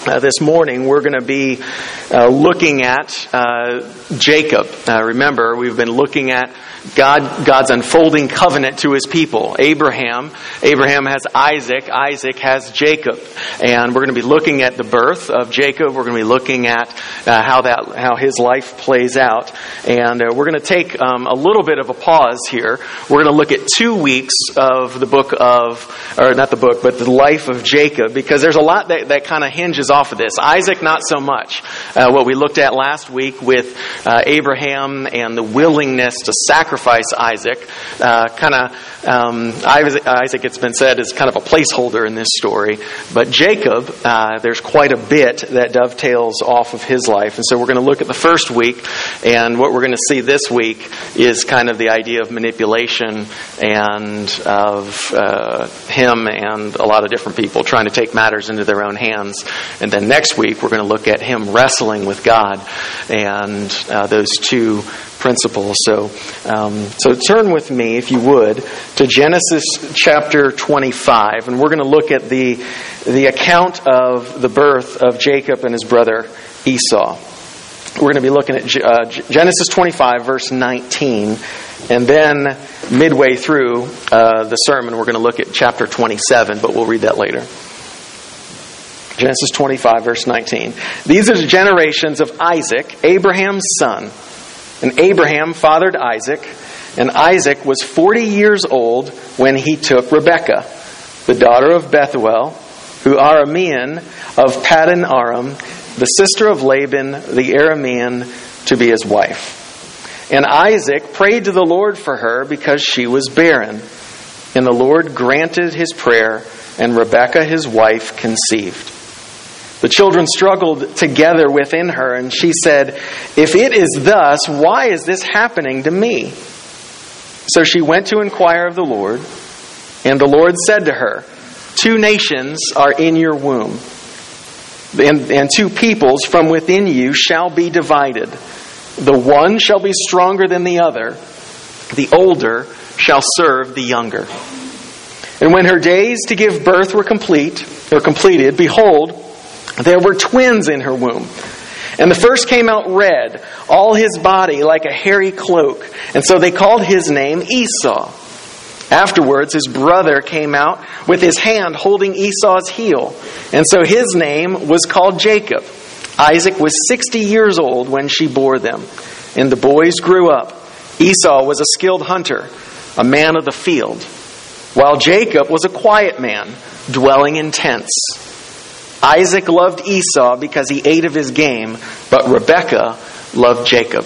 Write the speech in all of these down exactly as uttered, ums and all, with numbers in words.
Uh, this morning, we're going to be uh, looking at uh, Jacob. Uh, remember, we've been looking at God, God's unfolding covenant to His people. Abraham, Abraham has Isaac, Isaac has Jacob, and we're going to be looking at the birth of Jacob. We're going to be looking at uh, how that, how his life plays out, and uh, we're going to take um, a little bit of a pause here. We're going to look at two weeks of the book of, or not the book, but the life of Jacob, because there's a lot that, that kind of hinges off of this. Isaac, not so much. Uh, what we looked at last week with uh, Abraham and the willingness to sacrifice Isaac, uh, kind of um, Isaac, it's been said, is kind of a placeholder in this story. But Jacob, uh, there's quite a bit that dovetails off of his life. And so we're going to look at the first week, and what we're going to see this week is kind of the idea of manipulation and of uh, him and a lot of different people trying to take matters into their own hands. And then next week, we're going to look at him wrestling with God and uh, those two principles. So, um, so turn with me, if you would, to Genesis chapter twenty-five, and we're going to look at the the account of the birth of Jacob and his brother Esau. We're going to be looking at uh, Genesis twenty-five, verse nineteen, and then midway through uh, the sermon, we're going to look at chapter twenty-seven, but we'll read that later. Genesis twenty-five, verse nineteen. These are the generations of Isaac, Abraham's son. And Abraham fathered Isaac, and Isaac was forty years old when he took Rebekah, the daughter of Bethuel, who Aramean of Paddan Aram, the sister of Laban the Aramean, to be his wife. And Isaac prayed to the Lord for her because she was barren. And the Lord granted his prayer, and Rebekah his wife conceived. The children struggled together within her, and she said, "If it is thus, why is this happening to me?" So she went to inquire of the Lord, and the Lord said to her, "Two nations are in your womb, and, and two peoples from within you shall be divided. The one shall be stronger than the other. The older shall serve the younger." And when her days to give birth were complete, or completed, behold, there were twins in her womb. And the first came out red, all his body like a hairy cloak. And so they called his name Esau. Afterwards, his brother came out with his hand holding Esau's heel. And so his name was called Jacob. Isaac was sixty years old when she bore them. And the boys grew up. Esau was a skilled hunter, a man of the field, while Jacob was a quiet man, dwelling in tents. Isaac loved Esau because he ate of his game, but Rebekah loved Jacob.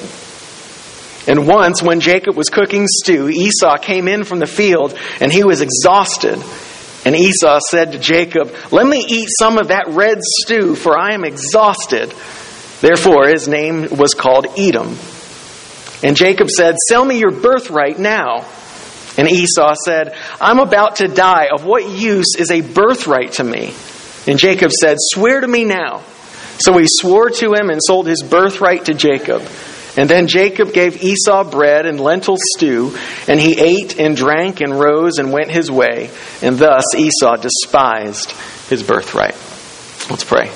And once, when Jacob was cooking stew, Esau came in from the field, and he was exhausted. And Esau said to Jacob, "Let me eat some of that red stew, for I am exhausted." Therefore, his name was called Edom. And Jacob said, "Sell me your birthright now." And Esau said, "I'm about to die. Of what use is a birthright to me?" And Jacob said, "Swear to me now." So he swore to him and sold his birthright to Jacob. And then Jacob gave Esau bread and lentil stew, and he ate and drank and rose and went his way. And thus Esau despised his birthright. Let's pray.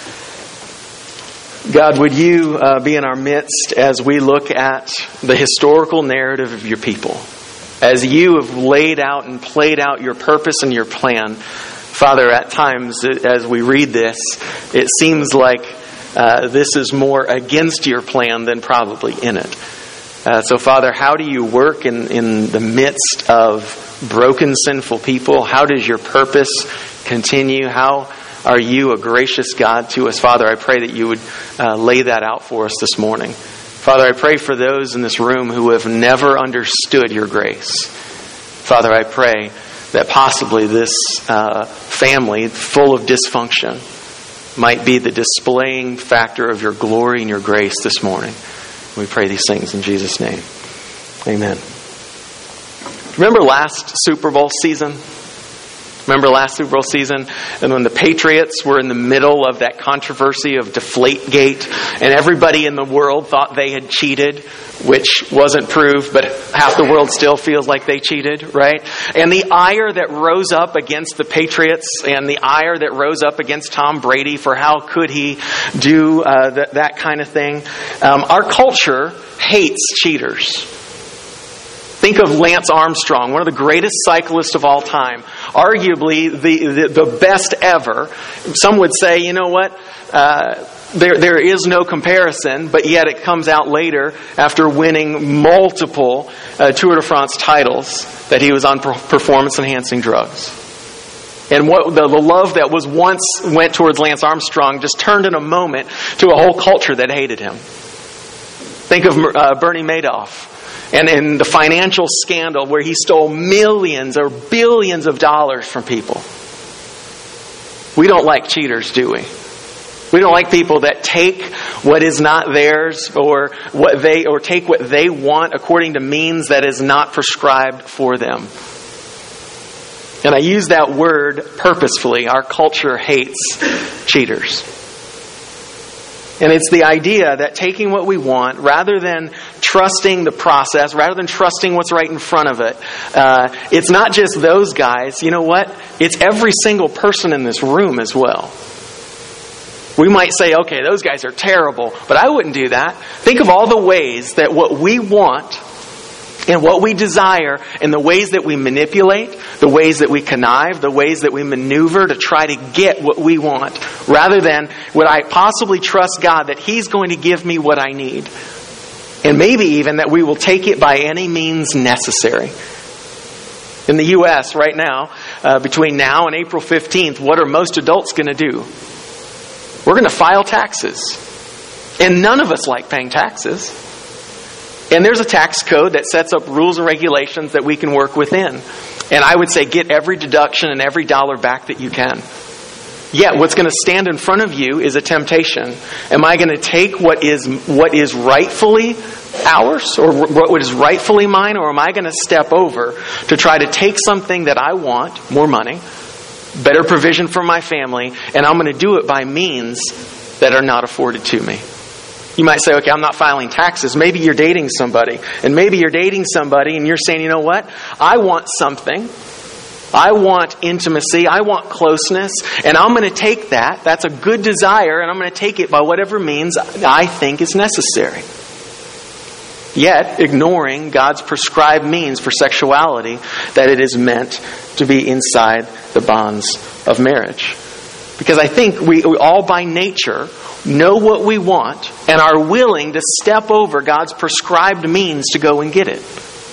God, would you uh, be in our midst as we look at the historical narrative of your people? As you have laid out and played out your purpose and your plan, Father, at times as we read this, it seems like uh, this is more against your plan than probably in it. Uh, so, Father, how do you work in, in the midst of broken, sinful people? How does your purpose continue? How are you a gracious God to us? Father, I pray that you would uh, lay that out for us this morning. Father, I pray for those in this room who have never understood your grace. Father, I pray that possibly this uh, family full of dysfunction might be the displaying factor of your glory and your grace this morning. We pray these things in Jesus' name. Amen. Remember last Super Bowl season? Remember last Super Bowl season, and when the Patriots were in the middle of that controversy of Deflategate, and everybody in the world thought they had cheated, which wasn't proved, but half the world still feels like they cheated, right? And the ire that rose up against the Patriots, and the ire that rose up against Tom Brady for how could he do uh, th- that kind of thing. Um, our culture hates cheaters. Think of Lance Armstrong, one of the greatest cyclists of all time. Arguably the, the, the best ever. Some would say, you know what, uh, there there is no comparison, but yet it comes out later after winning multiple uh, Tour de France titles that he was on per- performance-enhancing drugs. And what the, the love that was once went towards Lance Armstrong just turned in a moment to a whole culture that hated him. Think of uh, Bernie Madoff. And in the financial scandal where he stole millions or billions of dollars from people. We don't like cheaters, do we? We don't like people that take what is not theirs or what they or take what they want according to means that is not prescribed for them. And I use that word purposefully. Our culture hates cheaters. And it's the idea that taking what we want, rather than trusting the process, rather than trusting what's right in front of it, uh, it's not just those guys. You know what? It's every single person in this room as well. We might say, okay, those guys are terrible, but I wouldn't do that. Think of all the ways that what we want and what we desire and the ways that we manipulate, the ways that we connive, the ways that we maneuver to try to get what we want, rather than would I possibly trust God that He's going to give me what I need. And maybe even that we will take it by any means necessary. In the U S right now, uh, between now and April fifteenth, what are most adults going to do? We're going to file taxes. And none of us like paying taxes. And there's a tax code that sets up rules and regulations that we can work within. And I would say get every deduction and every dollar back that you can. Yet what's going to stand in front of you is a temptation. Am I going to take what is what is rightfully ours or what is rightfully mine, or am I going to step over to try to take something that I want, more money, better provision for my family, and I'm going to do it by means that are not afforded to me? You might say, okay, I'm not filing taxes. Maybe you're dating somebody. And maybe you're dating somebody and you're saying, you know what? I want something. I want intimacy. I want closeness. And I'm going to take that. That's a good desire. And I'm going to take it by whatever means I think is necessary. Yet, ignoring God's prescribed means for sexuality, that it is meant to be inside the bonds of marriage. Because I think we, we all by nature know what we want and are willing to step over God's prescribed means to go and get it.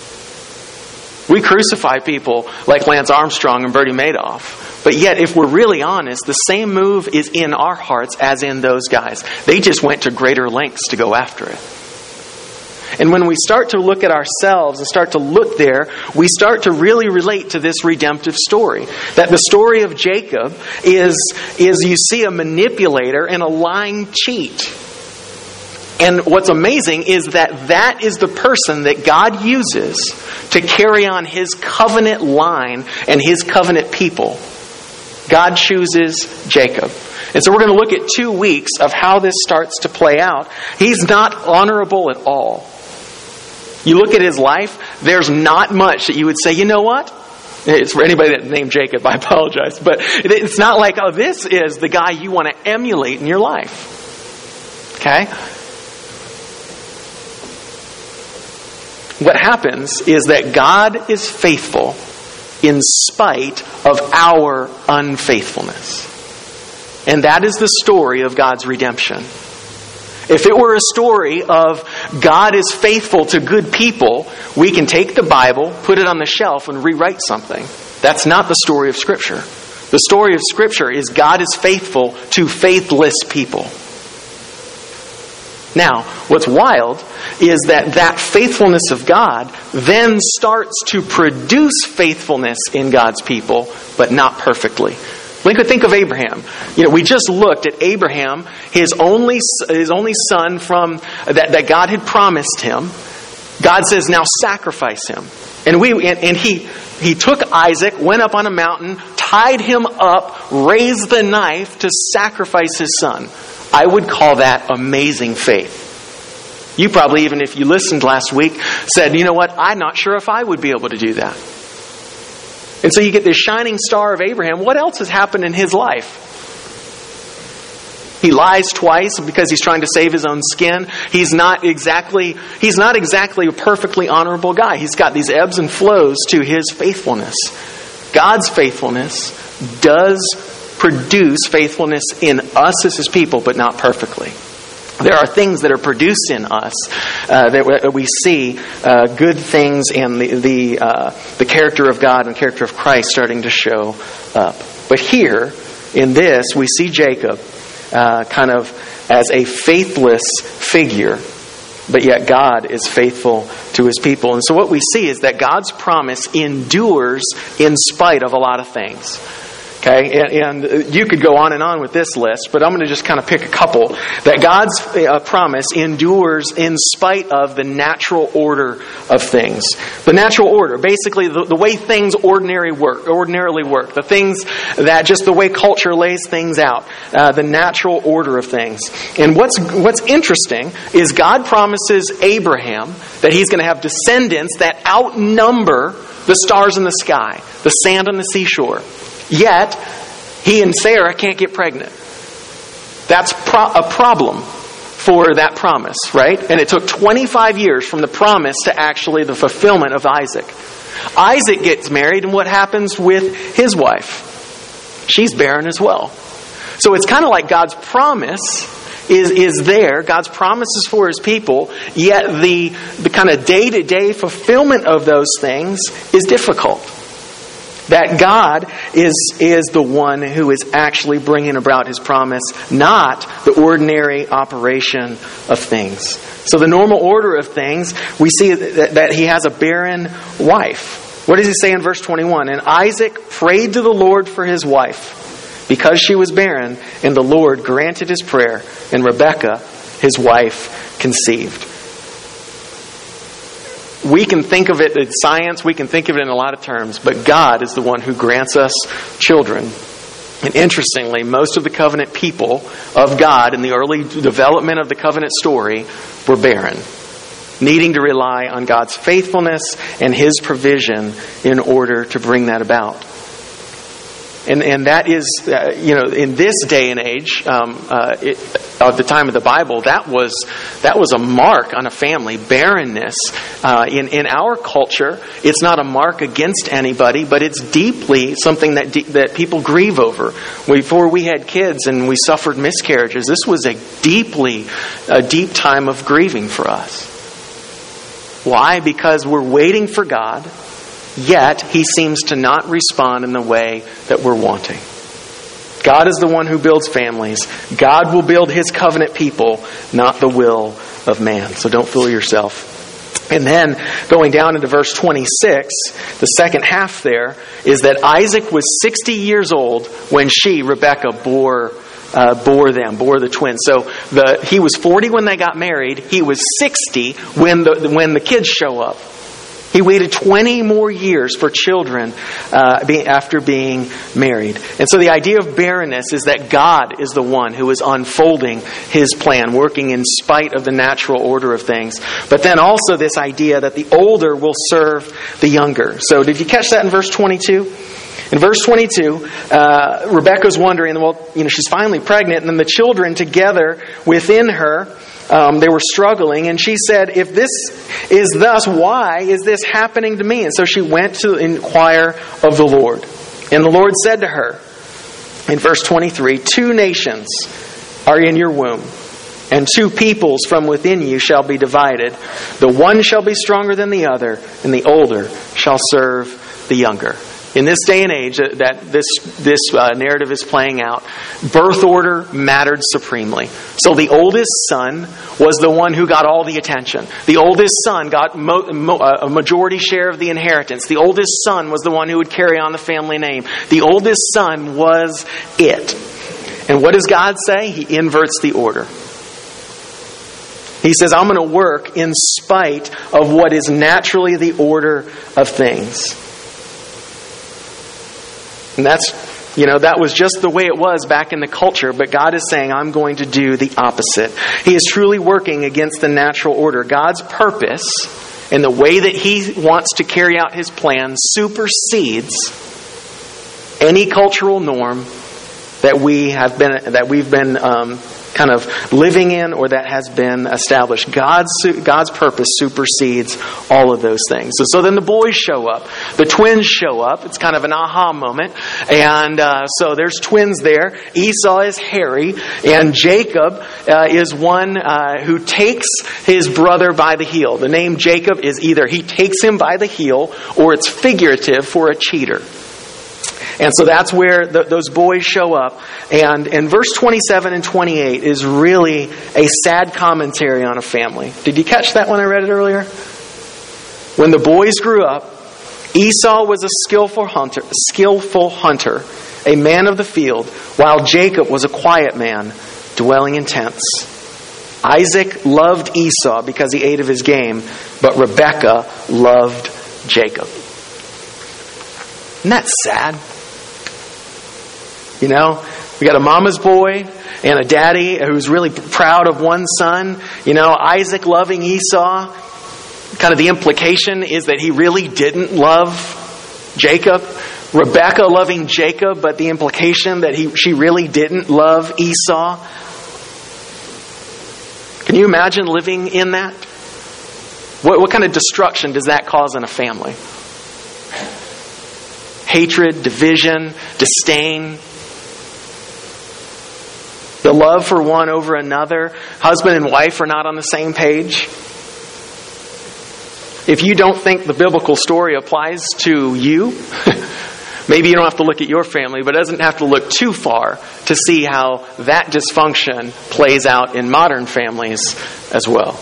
We crucify people like Lance Armstrong and Bernie Madoff. But yet, if we're really honest, the same move is in our hearts as in those guys. They just went to greater lengths to go after it. And when we start to look at ourselves and start to look there, we start to really relate to this redemptive story. That the story of Jacob is, is you see a manipulator and a lying cheat. And what's amazing is that that is the person that God uses to carry on His covenant line and His covenant people. God chooses Jacob. And so we're going to look at two weeks of how this starts to play out. He's not honorable at all. You look at his life, there's not much that you would say, you know what? It's for anybody that named Jacob, I apologize. But it's not like, oh, this is the guy you want to emulate in your life. Okay? What happens is that God is faithful in spite of our unfaithfulness. And that is the story of God's redemption. If it were a story of God is faithful to good people, we can take the Bible, put it on the shelf, and rewrite something. That's not the story of Scripture. The story of Scripture is God is faithful to faithless people. Now, what's wild is that that faithfulness of God then starts to produce faithfulness in God's people, but not perfectly. Think of Abraham. You know, we just looked at Abraham, his only his only son from that, that God had promised him. God says, "Now sacrifice him." And we and, and he he took Isaac, went up on a mountain, tied him up, raised the knife to sacrifice his son. I would call that amazing faith. You probably, even if you listened last week, said, you know what, I'm not sure if I would be able to do that. And so you get this shining star of Abraham. What else has happened in his life? He lies twice because he's trying to save his own skin. He's not exactly, he's not exactly a perfectly honorable guy. He's got these ebbs and flows to his faithfulness. God's faithfulness does produce faithfulness in us as his people, but not perfectly. There are things that are produced in us uh, that we see uh, good things and the the, uh, the character of God and character of Christ starting to show up. But here, in this, we see Jacob uh, kind of as a faithless figure, but yet God is faithful to his people. And so what we see is that God's promise endures in spite of a lot of things. Okay, and, and you could go on and on with this list, but I'm going to just kind of pick a couple. That God's uh, promise endures in spite of the natural order of things. The natural order, basically the, the way things ordinary work, ordinarily work. The things that just the way culture lays things out. Uh, the natural order of things. And what's what's interesting is God promises Abraham that he's going to have descendants that outnumber the stars in the sky, the sand on the seashore. Yet, he and Sarah can't get pregnant. That's pro- a problem for that promise, right? And it took twenty-five years from the promise to actually the fulfillment of Isaac. Isaac gets married, and what happens with his wife? She's barren as well. So it's kind of like God's promise is, is there. God's promises for his people, yet the, the kind of day-to-day fulfillment of those things is difficult. That God is, is the one who is actually bringing about his promise, not the ordinary operation of things. So the normal order of things, we see that, that he has a barren wife. What does he say in verse twenty-one? And Isaac prayed to the Lord for his wife, because she was barren, and the Lord granted his prayer, and Rebekah, his wife, conceived. We can think of it in science, we can think of it in a lot of terms, but God is the one who grants us children. And interestingly, most of the covenant people of God in the early development of the covenant story were barren, needing to rely on God's faithfulness and his provision in order to bring that about. And and that is, uh, you know, in this day and age, um, uh, it, of the time of the Bible, that was that was a mark on a family. Barrenness uh, in in our culture, it's not a mark against anybody, but it's deeply something that de- that people grieve over. Before we had kids and we suffered miscarriages, this was a deeply a deep time of grieving for us. Why? Because we're waiting for God. Yet, he seems to not respond in the way that we're wanting. God is the one who builds families. God will build his covenant people, not the will of man. So don't fool yourself. And then, going down into verse twenty-six, the second half there, is that Isaac was sixty years old when she, Rebekah, bore uh, bore them, bore the twins. So the he was forty when they got married. He was sixty when the when the kids show up. He waited twenty more years for children uh, be, after being married. And so the idea of barrenness is that God is the one who is unfolding his plan, working in spite of the natural order of things. But then also this idea that the older will serve the younger. So did you catch that in verse twenty-two? In verse twenty-two, uh, Rebekah's wondering, well, you know, she's finally pregnant, and then the children together within her, Um, they were struggling, and she said, if this is thus, why is this happening to me? And so she went to inquire of the Lord. And the Lord said to her, in verse twenty-three, two nations are in your womb, and two peoples from within you shall be divided. The one shall be stronger than the other, and the older shall serve the younger. In this day and age that this this uh, narrative is playing out, birth order mattered supremely. So the oldest son was the one who got all the attention. The oldest son got mo- mo- a majority share of the inheritance. The oldest son was the one who would carry on the family name. The oldest son was it. And what does God say? He inverts the order. He says, I'm going to work in spite of what is naturally the order of things. And that's, you know, that was just the way it was back in the culture. But God is saying, I'm going to do the opposite. He is truly working against the natural order. God's purpose and the way that He wants to carry out His plan supersedes any cultural norm that we have been, that we've been um, kind of living in or that has been established. God's God's purpose supersedes all of those things. So, so then the boys show up. The twins show up. It's kind of an aha moment. And uh, so there's twins there. Esau is hairy. And Jacob uh, is one uh, who takes his brother by the heel. The name Jacob is either he takes him by the heel or it's figurative for a cheater. And so that's where the, those boys show up. And in verse twenty-seven and twenty-eight is really a sad commentary on a family. Did you catch that when I read it earlier? When the boys grew up, Esau was a skillful hunter, skillful hunter, a man of the field, while Jacob was a quiet man, dwelling in tents. Isaac loved Esau because he ate of his game, but Rebekah loved Jacob. Isn't that sad? You know, we got a mama's boy and a daddy who's really proud of one son. You know, Isaac loving Esau. Kind of the implication is that he really didn't love Jacob. Rebekah loving Jacob, but the implication that he she really didn't love Esau. Can you imagine living in that? What, what kind of destruction does that cause in a family? Hatred, division, disdain. The love for one over another. Husband and wife are not on the same page. If you don't think the biblical story applies to you, maybe you don't have to look at your family, but it doesn't have to look too far to see how that dysfunction plays out in modern families as well.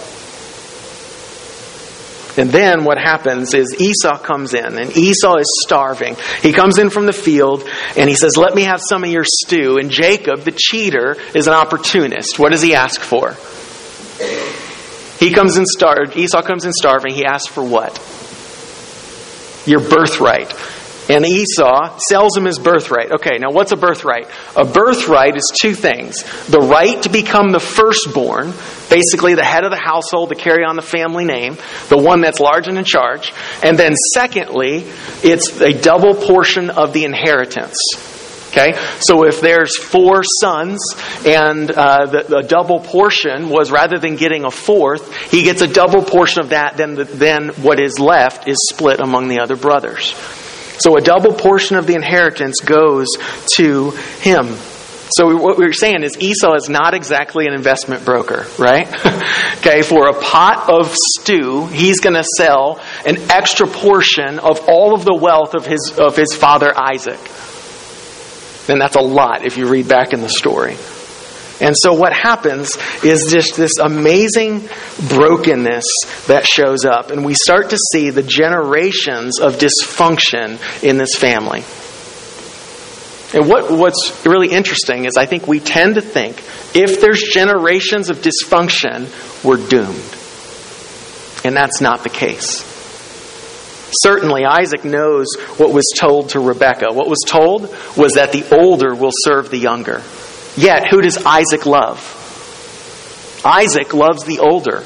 And then what happens is Esau comes in, and Esau is starving. He comes in from the field, and he says, let me have some of your stew. And Jacob, the cheater, is an opportunist. What does he ask for? He comes in star- Esau comes in starving. He asks for what? Your birthright. And Esau sells him his birthright. Okay, now what's a birthright? A birthright is two things. The right to become the firstborn, basically the head of the household to carry on the family name, the one that's large and in charge. And then secondly, it's a double portion of the inheritance. Okay, so if there's four sons and uh, the, the double portion was rather than getting a fourth, he gets a double portion of that, then, the, then what is left is split among the other brothers. So a double portion of the inheritance goes to him. So what we're saying is Esau is not exactly an investment broker, right? Okay, for a pot of stew, he's going to sell an extra portion of all of the wealth of his of his father Isaac. And that's a lot if you read back in the story. And so what happens is just this amazing brokenness that shows up. And we start to see the generations of dysfunction in this family. And what, what's really interesting is I think we tend to think if there's generations of dysfunction, we're doomed. And that's not the case. Certainly, Isaac knows what was told to Rebekah. What was told was that the older will serve the younger. Yet, who does Isaac love? Isaac loves the older.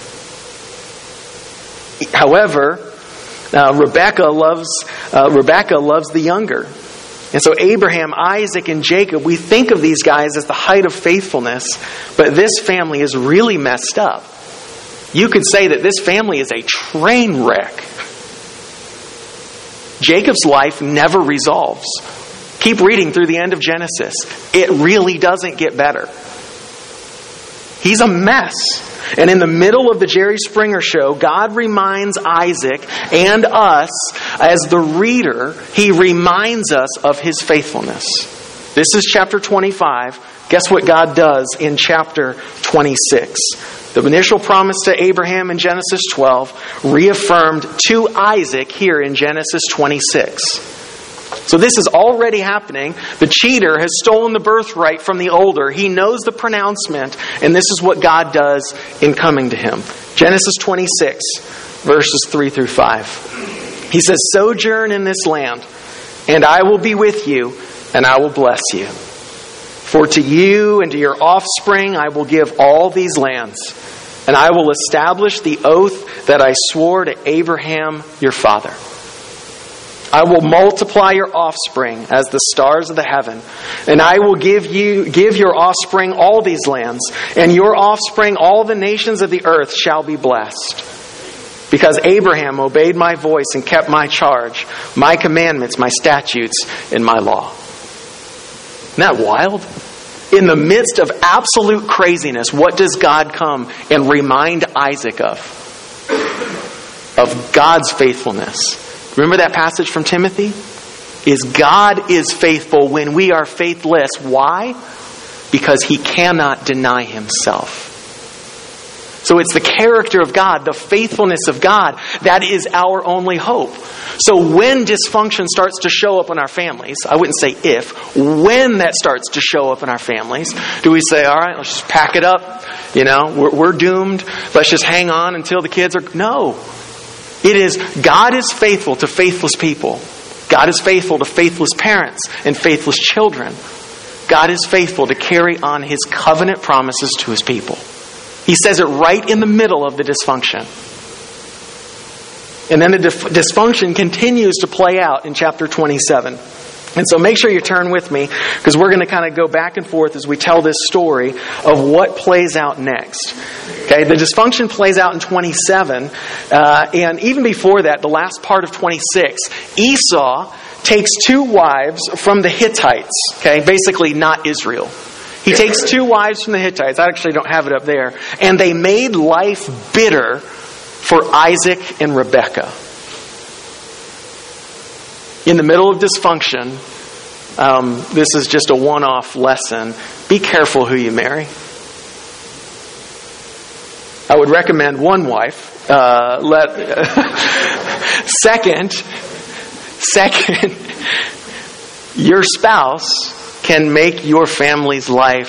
However, uh, Rebekah loves uh, Rebekah loves the younger. And so Abraham, Isaac, and Jacob, we think of these guys as the height of faithfulness, but this family is really messed up. You could say that this family is a train wreck. Jacob's life never resolves. Keep reading through the end of Genesis. It really doesn't get better. He's a mess. And in the middle of the Jerry Springer show, God reminds Isaac and us, as the reader, He reminds us of His faithfulness. This is chapter twenty-five. Guess what God does in chapter twenty-six? The initial promise to Abraham in Genesis twelve, reaffirmed to Isaac here in Genesis twenty-six. So this is already happening. The cheater has stolen the birthright from the older. He knows the pronouncement, and this is what God does in coming to him. Genesis twenty-six, verses three through five. He says, sojourn in this land, and I will be with you, and I will bless you. For to you and to your offspring I will give all these lands, and I will establish the oath that I swore to Abraham your father. I will multiply your offspring as the stars of the heaven, and I will give you give your offspring all these lands, and your offspring all the nations of the earth shall be blessed. Because Abraham obeyed my voice and kept my charge, my commandments, my statutes, and my law. Isn't that wild? In the midst of absolute craziness, what does God come and remind Isaac of? Of God's faithfulness. Remember that passage from Timothy? Is God is faithful when we are faithless. Why? Because He cannot deny Himself. So it's the character of God, the faithfulness of God, that is our only hope. So when dysfunction starts to show up in our families, I wouldn't say if, when that starts to show up in our families, do we say, all right, let's just pack it up, you know, we're, we're doomed, let's just hang on until the kids are... No. It is, God is faithful to faithless people. God is faithful to faithless parents and faithless children. God is faithful to carry on His covenant promises to His people. He says it right in the middle of the dysfunction. And then the dysfunction continues to play out in chapter twenty-seven. And so make sure you turn with me, because we're going to kind of go back and forth as we tell this story of what plays out next. Okay, the dysfunction plays out in twenty-seven. Uh, and even before that, the last part of twenty-six, Esau takes two wives from the Hittites. Okay, basically not Israel. He takes two wives from the Hittites. I actually don't have it up there. And they made life bitter for Isaac and Rebekah. In the middle of dysfunction, um, this is just a one-off lesson. Be careful who you marry. I would recommend one wife. Uh, let second, second, your spouse can make your family's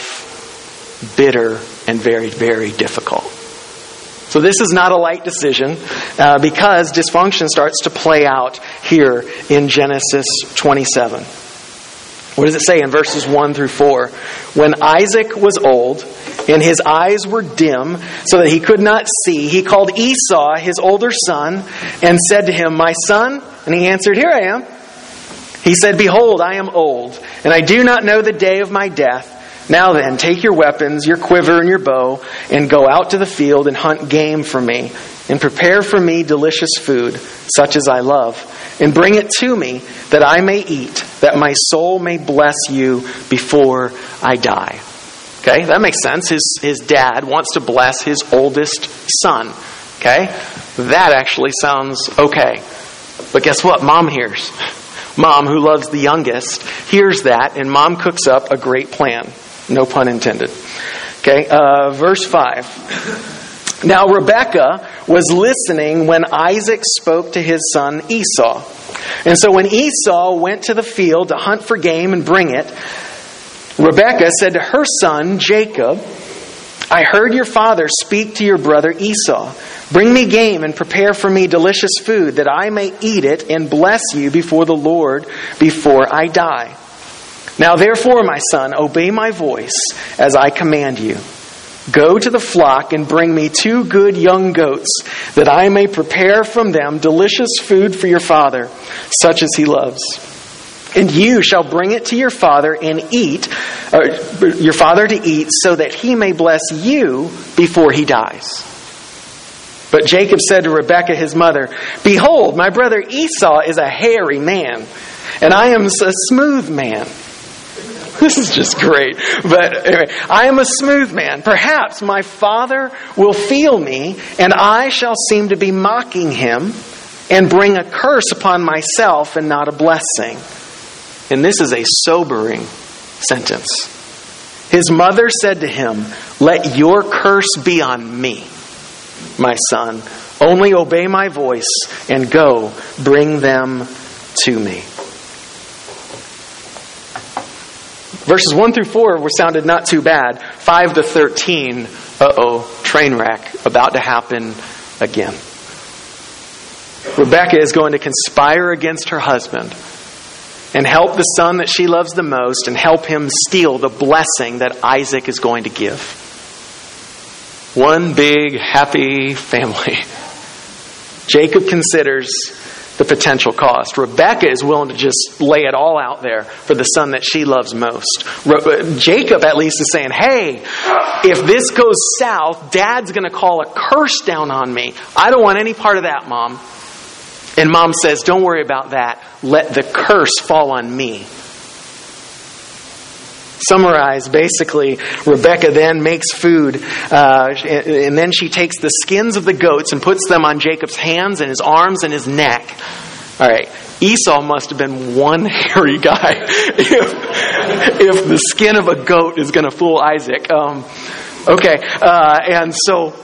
life bitter and very, very difficult. So this is not a light decision uh, because dysfunction starts to play out here in Genesis twenty-seven. What does it say in verses one through four? When Isaac was old and his eyes were dim so that he could not see, he called Esau, his older son, and said to him, "My son?" And he answered, "Here I am." He said, "Behold, I am old, and I do not know the day of my death. Now then, take your weapons, your quiver and your bow, and go out to the field and hunt game for me, and prepare for me delicious food, such as I love, and bring it to me, that I may eat, that my soul may bless you before I die." Okay, that makes sense. His, his dad wants to bless his oldest son. Okay, that actually sounds okay. But guess what? Mom hears. Mom, who loves the youngest, hears that, and Mom cooks up a great plan. No pun intended. Okay, uh, verse five. Now Rebekah was listening when Isaac spoke to his son Esau. And so when Esau went to the field to hunt for game and bring it, Rebekah said to her son Jacob, "I heard your father speak to your brother Esau. Bring me game and prepare for me delicious food, that I may eat it and bless you before the Lord before I die. Now therefore, my son, obey my voice as I command you. Go to the flock and bring me two good young goats, that I may prepare from them delicious food for your father, such as he loves. And you shall bring it to your father and eat, or your father to eat, so that he may bless you before he dies." But Jacob said to Rebekah his mother, "Behold, my brother Esau is a hairy man, and I am a smooth man." This is just great. But anyway, "I am a smooth man. Perhaps my father will feel me, and I shall seem to be mocking him, and bring a curse upon myself and not a blessing." And this is a sobering sentence. His mother said to him, "Let your curse be on me, my son. Only obey my voice and go bring them to me." Verses one through four were sounded not too bad. five to thirteen, uh-oh, train wreck about to happen again. Rebekah is going to conspire against her husband. and help the son that she loves the most and help him steal the blessing that Isaac is going to give. One big, happy family. Jacob considers the potential cost. Rebekah is willing to just lay it all out there for the son that she loves most. Re- Jacob at least is saying, hey, if this goes south, Dad's going to call a curse down on me. I don't want any part of that, Mom. And Mom says, don't worry about that. Let the curse fall on me. Summarized, basically, Rebekah then makes food, uh, and then she takes the skins of the goats and puts them on Jacob's hands and his arms and his neck. All right, Esau must have been one hairy guy if, if the skin of a goat is going to fool Isaac. Um, okay, uh, and so...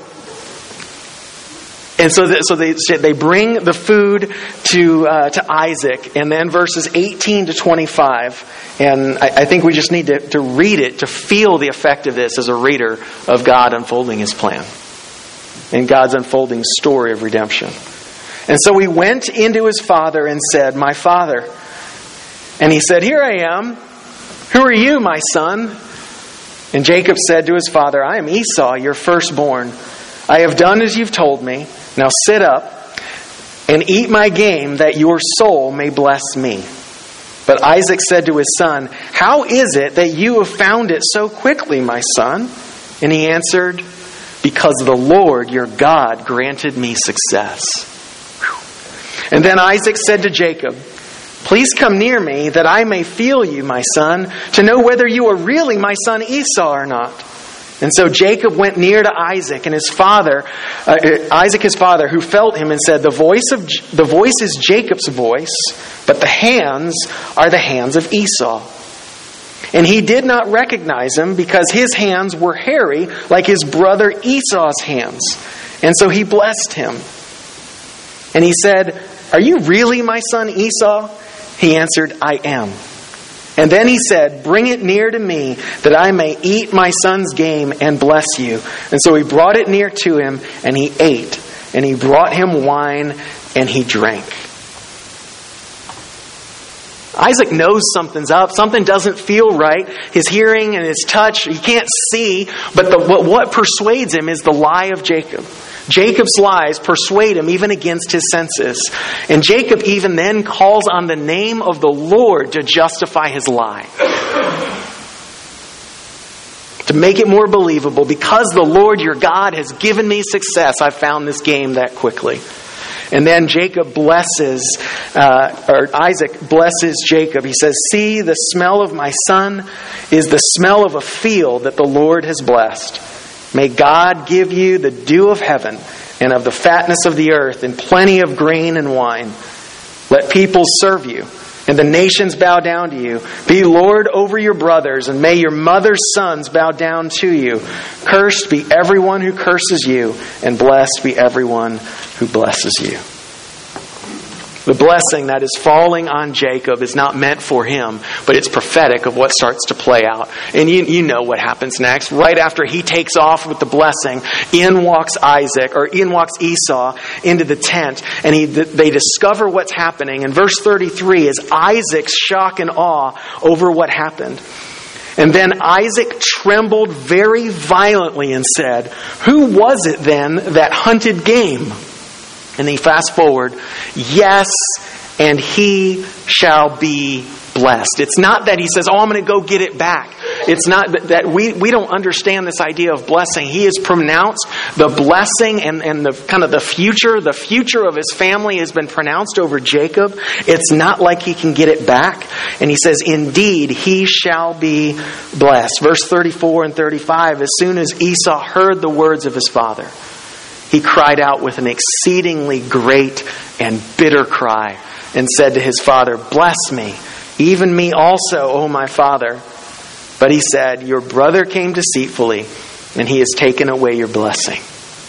And so, so they they bring the food to uh, to Isaac, and then verses eighteen to twenty-five, and I, I think we just need to, to read it to feel the effect of this as a reader of God unfolding His plan and God's unfolding story of redemption. And so he went into his father and said, "My father." And he said, "Here I am. Who are you, my son?" And Jacob said to his father, "I am Esau, your firstborn. I have done as you've told me. Now sit up and eat my game, that your soul may bless me." But Isaac said to his son, "How is it that you have found it so quickly, my son?" And he answered, "Because the Lord your God granted me success." Whew. And then Isaac said to Jacob, "Please come near me, that I may feel you, my son, to know whether you are really my son Esau or not." And so Jacob went near to Isaac and his father, uh, Isaac his father, who felt him and said, "The voice of the voice is Jacob's voice, but the hands are the hands of Esau." And he did not recognize him, because his hands were hairy like his brother Esau's hands. And so he blessed him. And he said, "Are you really my son Esau?" He answered, "I am." And then he said, "Bring it near to me, that I may eat my son's game and bless you." And so he brought it near to him, and he ate. And he brought him wine, and he drank. Isaac knows something's up. Something doesn't feel right. His hearing and his touch, he can't see. But the, what, what persuades him is the lie of Jacob. Jacob's lies persuade him even against his senses. And Jacob even then calls on the name of the Lord to justify his lie. To make it more believable, because the Lord your God has given me success, I found this game that quickly. And then Jacob blesses, uh, or Isaac blesses Jacob. He says, "See, the smell of my son is the smell of a field that the Lord has blessed. May God give you the dew of heaven and of the fatness of the earth and plenty of grain and wine. Let peoples serve you and the nations bow down to you. Be Lord over your brothers, and may your mother's sons bow down to you. Cursed be everyone who curses you, and blessed be everyone who blesses you." The blessing that is falling on Jacob is not meant for him, but it's prophetic of what starts to play out. And you, you know what happens next. Right after he takes off with the blessing, in walks Isaac, or in walks Esau into the tent, and he, they discover what's happening. And verse thirty-three is Isaac's shock and awe over what happened. And then Isaac trembled very violently and said, "Who was it then that hunted game?" And then fast forward, "Yes, and he shall be blessed." It's not that he says, "Oh, I'm going to go get it back." It's not that, that we, we don't understand this idea of blessing. He has pronounced the blessing and, and the kind of the future, the future of his family has been pronounced over Jacob. It's not like he can get it back. And he says, "Indeed, he shall be blessed." Verse thirty-four and thirty-five, as soon as Esau heard the words of his father, he cried out with an exceedingly great and bitter cry and said to his father, "Bless me, even me also, O my father." But he said, "Your brother came deceitfully, and he has taken away your blessing."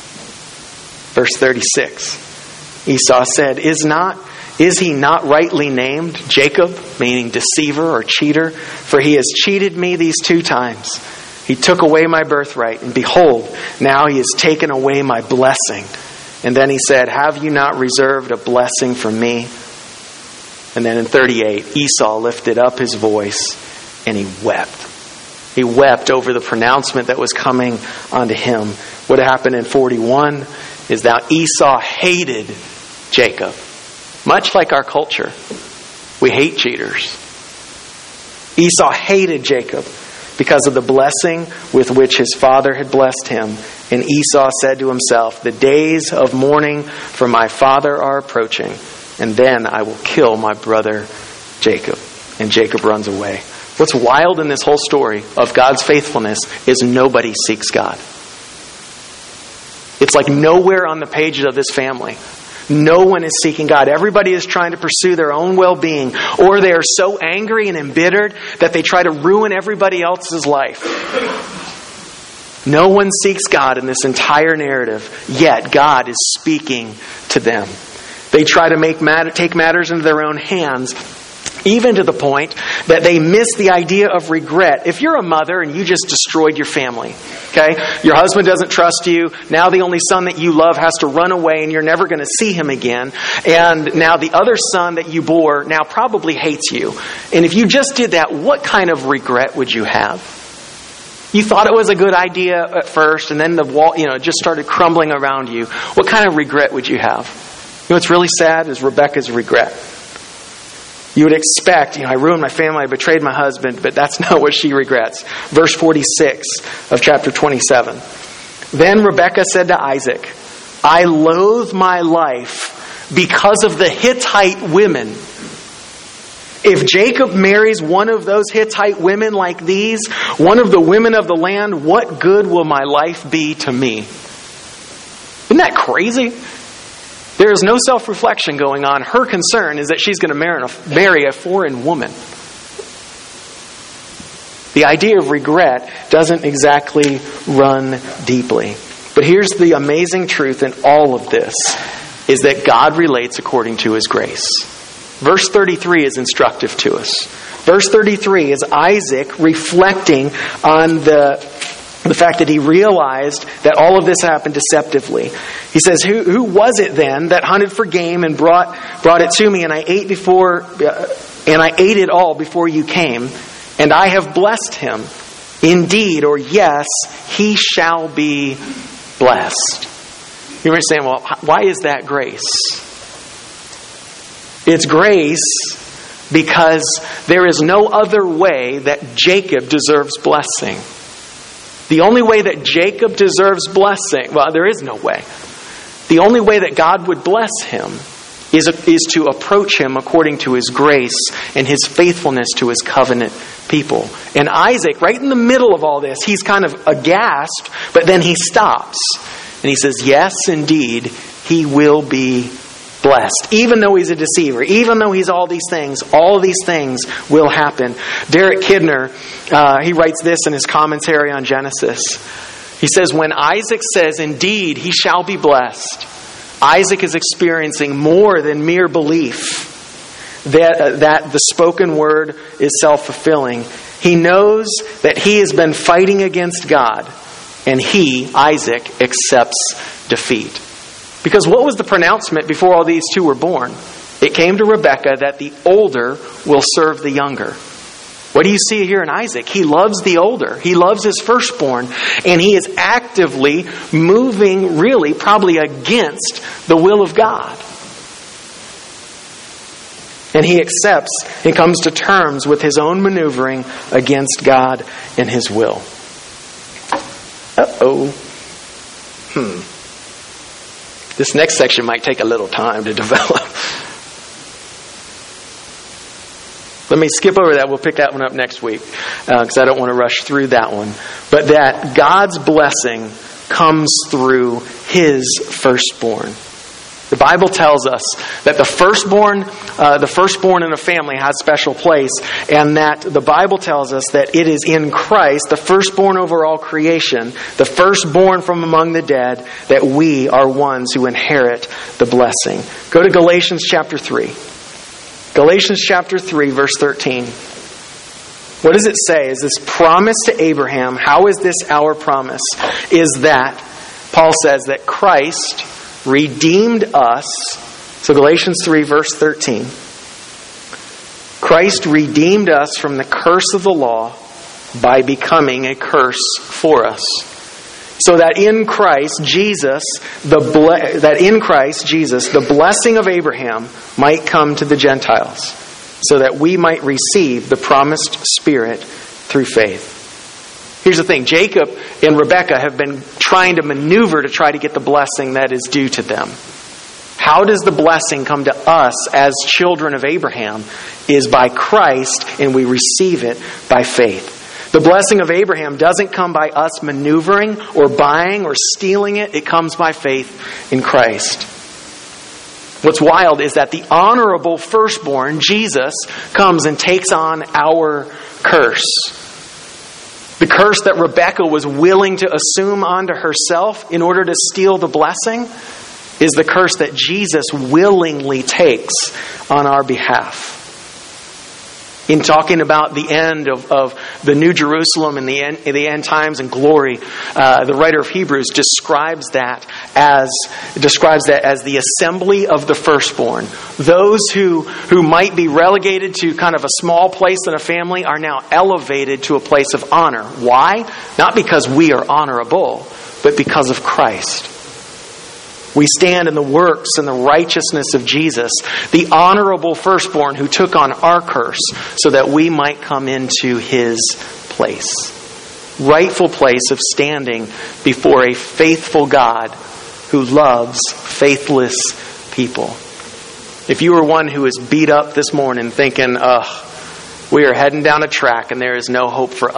Verse thirty-six, Esau said, Is not is he not rightly named Jacob, meaning deceiver or cheater? For he has cheated me these two times. He took away my birthright, and behold, now he has taken away my blessing. And then he said, Have you not reserved a blessing for me? And then in thirty-eight, Esau lifted up his voice and he wept. He wept over the pronouncement that was coming onto him. What happened in forty-one is that Esau hated Jacob. Much like our culture, we hate cheaters. Esau hated Jacob because of the blessing with which his father had blessed him. And Esau said to himself, the days of mourning for my father are approaching, and then I will kill my brother Jacob. And Jacob runs away. What's wild in this whole story of God's faithfulness is nobody seeks God. It's like nowhere on the pages of this family. No one is seeking God. Everybody is trying to pursue their own well-being, or they are so angry and embittered that they try to ruin everybody else's life. No one seeks God in this entire narrative, yet God is speaking to them. They try to make matter, take matters into their own hands, even to the point that they miss the idea of regret. If you're a mother and you just destroyed your family, okay? Your husband doesn't trust you. Now the only son that you love has to run away and you're never going to see him again. And now the other son that you bore now probably hates you. And if you just did that, what kind of regret would you have? You thought it was a good idea at first, and then the wall, you know, just started crumbling around you. What kind of regret would you have? You know what's really sad is Rebecca's regret. You would expect, you know, I ruined my family, I betrayed my husband, but that's not what she regrets. Verse forty-six of chapter twenty-seven. Then Rebekah said to Isaac, I loathe my life because of the Hittite women. If Jacob marries one of those Hittite women like these, one of the women of the land, what good will my life be to me? Isn't that crazy? There is no self-reflection going on. Her concern is that she's going to marry a, marry a foreign woman. The idea of regret doesn't exactly run deeply. But here's the amazing truth in all of this, is that God relates according to His grace. Verse thirty-three is instructive to us. Verse thirty-three is Isaac reflecting on the The fact that he realized that all of this happened deceptively. He says, who, who was it then that hunted for game and brought brought it to me, and I ate before, uh, and I ate it all before you came, and I have blessed him. Indeed, or yes, he shall be blessed. You might say, well, why is that grace? It's grace because there is no other way that Jacob deserves blessing. The only way that Jacob deserves blessing, well, there is no way. The only way that God would bless him is, is to approach him according to His grace and His faithfulness to His covenant people. And Isaac, right in the middle of all this, he's kind of aghast, but then he stops. And he says, yes, indeed, he will be blessed. Even though he's a deceiver, even though he's all these things, all of these things will happen. Derek Kidner, uh, he writes this in his commentary on Genesis. He says, when Isaac says, indeed, he shall be blessed, Isaac is experiencing more than mere belief that, uh, that the spoken word is self-fulfilling. He knows that he has been fighting against God, and he, Isaac, accepts defeat. Because what was the pronouncement before all these two were born? It came to Rebekah that the older will serve the younger. What do you see here in Isaac? He loves the older. He loves his firstborn. And he is actively moving, really, probably against the will of God. And he accepts and comes to terms with his own maneuvering against God and His will. Uh-oh. Hmm. This next section might take a little time to develop. Let me skip over that. We'll pick that one up next week because uh, I don't want to rush through that one. But that God's blessing comes through His firstborn. The Bible tells us that the firstborn, uh, the firstborn in a family has special place, and that the Bible tells us that it is in Christ, the firstborn over all creation, the firstborn from among the dead, that we are ones who inherit the blessing. Go to Galatians chapter three. Galatians chapter three, verse thirteen. What does it say? Is this promise to Abraham? How is this our promise? Is that, Paul says that Christ redeemed us. So Galatians three, verse thirteen. Christ redeemed us from the curse of the law by becoming a curse for us. So that in Christ Jesus, the ble- that in Christ Jesus, the blessing of Abraham might come to the Gentiles, so that we might receive the promised Spirit through faith. Here's the thing. Jacob and Rebekah have been trying to maneuver to try to get the blessing that is due to them. How does the blessing come to us as children of Abraham? Is by Christ, and we receive it by faith. The blessing of Abraham doesn't come by us maneuvering or buying or stealing it. It comes by faith in Christ. What's wild is that the honorable firstborn, Jesus, comes and takes on our curse. The curse that Rebekah was willing to assume onto herself in order to steal the blessing is the curse that Jesus willingly takes on our behalf. In talking about the end of, of the New Jerusalem and the end, the end times and glory, uh, the writer of Hebrews describes that as describes that as the assembly of the firstborn. Those who who might be relegated to kind of a small place in a family are now elevated to a place of honor. Why? Not because we are honorable, but because of Christ. We stand in the works and the righteousness of Jesus, the honorable firstborn who took on our curse so that we might come into His place. Rightful place of standing before a faithful God who loves faithless people. If you were one who is beat up this morning thinking, ugh, we are heading down a track and there is no hope for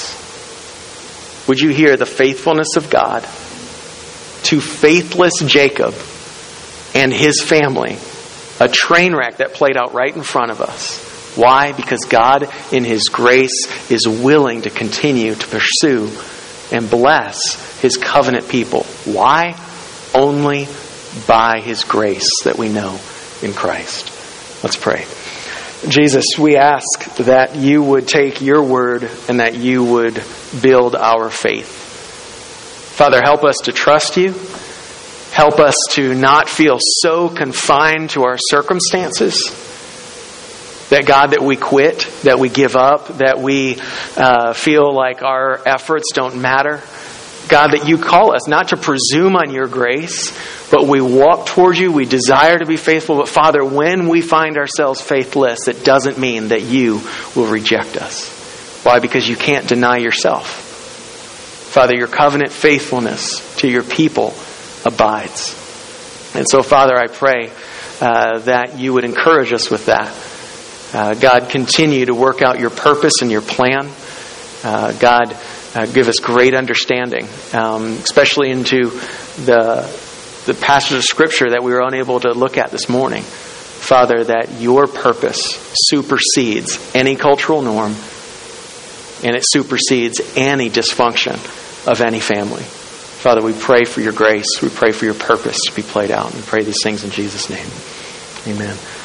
us, would you hear the faithfulness of God to faithless Jacob and his family, a train wreck that played out right in front of us. Why? Because God, in His grace, is willing to continue to pursue and bless His covenant people. Why? Only by His grace that we know in Christ. Let's pray. Jesus, we ask that You would take Your word and that You would build our faith. Father, help us to trust You. Help us to not feel so confined to our circumstances that, God, that we quit, that we give up, that we uh, feel like our efforts don't matter. God, that You call us not to presume on Your grace, but we walk toward You. We desire to be faithful. But Father, when we find ourselves faithless, it doesn't mean that You will reject us. Why? Because You can't deny Yourself. Father, Your covenant faithfulness to Your people abides. And so, Father, I pray uh, that You would encourage us with that. Uh, God, continue to work out Your purpose and Your plan. Uh, God, uh, give us great understanding, um, especially into the, the passage of Scripture that we were unable to look at this morning. Father, that Your purpose supersedes any cultural norm, and it supersedes any dysfunction of any family. Father, we pray for Your grace. We pray for Your purpose to be played out. We pray these things in Jesus' name. Amen.